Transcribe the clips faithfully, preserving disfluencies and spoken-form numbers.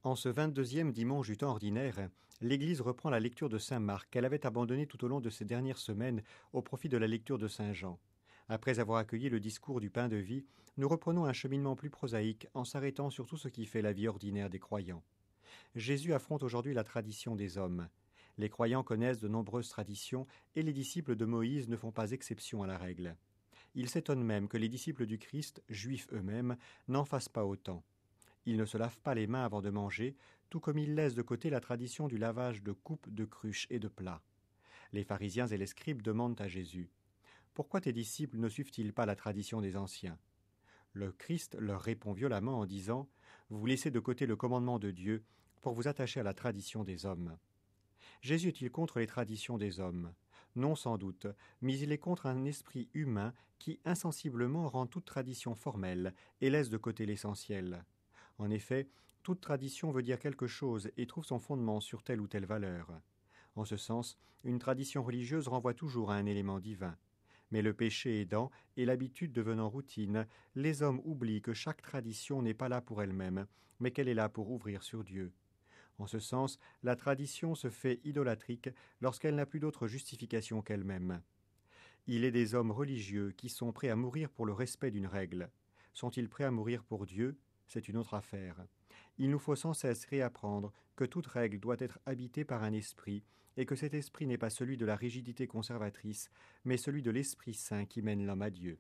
En ce vingt-deuxième dimanche du temps ordinaire, l'Église reprend la lecture de saint Marc qu'elle avait abandonnée tout au long de ces dernières semaines au profit de la lecture de saint Jean. Après avoir accueilli le discours du pain de vie, nous reprenons un cheminement plus prosaïque en s'arrêtant sur tout ce qui fait la vie ordinaire des croyants. Jésus affronte aujourd'hui la tradition des hommes. Les croyants connaissent de nombreuses traditions et les disciples de Moïse ne font pas exception à la règle. Ils s'étonnent même que les disciples du Christ, juifs eux-mêmes, n'en fassent pas autant. Ils ne se lavent pas les mains avant de manger, tout comme ils laissent de côté la tradition du lavage de coupes, de cruches et de plats. Les pharisiens et les scribes demandent à Jésus « Pourquoi tes disciples ne suivent-ils pas la tradition des anciens ?» Le Christ leur répond violemment en disant « Vous laissez de côté le commandement de Dieu pour vous attacher à la tradition des hommes. » Jésus est-il contre les traditions des hommes ? Non sans doute, mais il est contre un esprit humain qui insensiblement rend toute tradition formelle et laisse de côté l'essentiel. En effet, toute tradition veut dire quelque chose et trouve son fondement sur telle ou telle valeur. En ce sens, une tradition religieuse renvoie toujours à un élément divin. Mais le péché aidant et l'habitude devenant routine, les hommes oublient que chaque tradition n'est pas là pour elle-même, mais qu'elle est là pour ouvrir sur Dieu. En ce sens, la tradition se fait idolâtrique lorsqu'elle n'a plus d'autre justification qu'elle-même. Il est des hommes religieux qui sont prêts à mourir pour le respect d'une règle. Sont-ils prêts à mourir pour Dieu ? C'est une autre affaire. Il nous faut sans cesse réapprendre que toute règle doit être habitée par un esprit, et que cet esprit n'est pas celui de la rigidité conservatrice, mais celui de l'Esprit Saint qui mène l'homme à Dieu.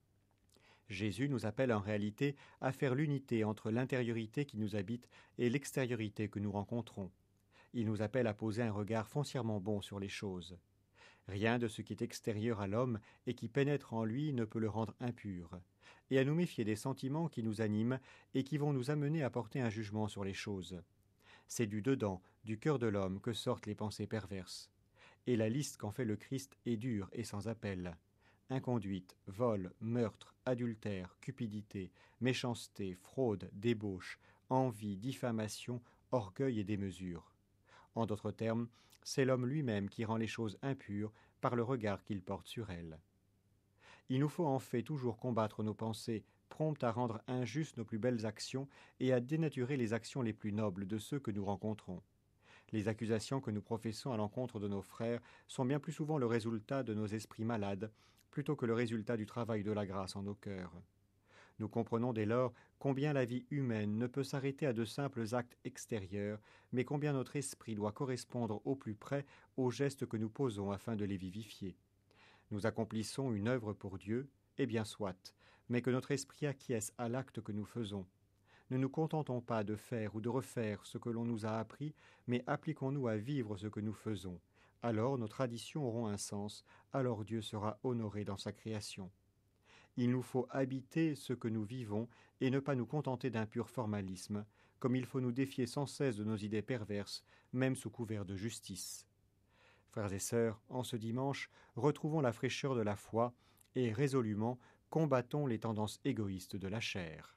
Jésus nous appelle en réalité à faire l'unité entre l'intériorité qui nous habite et l'extériorité que nous rencontrons. Il nous appelle à poser un regard foncièrement bon sur les choses. Rien de ce qui est extérieur à l'homme et qui pénètre en lui ne peut le rendre impur, et à nous méfier des sentiments qui nous animent et qui vont nous amener à porter un jugement sur les choses. C'est du dedans, du cœur de l'homme que sortent les pensées perverses. Et la liste qu'en fait le Christ est dure et sans appel. Inconduite, vol, meurtre, adultère, cupidité, méchanceté, fraude, débauche, envie, diffamation, orgueil et démesure. En d'autres termes, c'est l'homme lui-même qui rend les choses impures par le regard qu'il porte sur elles. Il nous faut en fait toujours combattre nos pensées, promptes à rendre injustes nos plus belles actions et à dénaturer les actions les plus nobles de ceux que nous rencontrons. Les accusations que nous professons à l'encontre de nos frères sont bien plus souvent le résultat de nos esprits malades, plutôt que le résultat du travail de la grâce en nos cœurs. Nous comprenons dès lors combien la vie humaine ne peut s'arrêter à de simples actes extérieurs, mais combien notre esprit doit correspondre au plus près aux gestes que nous posons afin de les vivifier. Nous accomplissons une œuvre pour Dieu, eh bien soit, mais que notre esprit acquiesce à l'acte que nous faisons. Ne nous contentons pas de faire ou de refaire ce que l'on nous a appris, mais appliquons-nous à vivre ce que nous faisons. Alors nos traditions auront un sens, alors Dieu sera honoré dans sa création. Il nous faut habiter ce que nous vivons et ne pas nous contenter d'un pur formalisme, comme il faut nous défier sans cesse de nos idées perverses, même sous couvert de justice. Frères et sœurs, en ce dimanche, retrouvons la fraîcheur de la foi et résolument combattons les tendances égoïstes de la chair.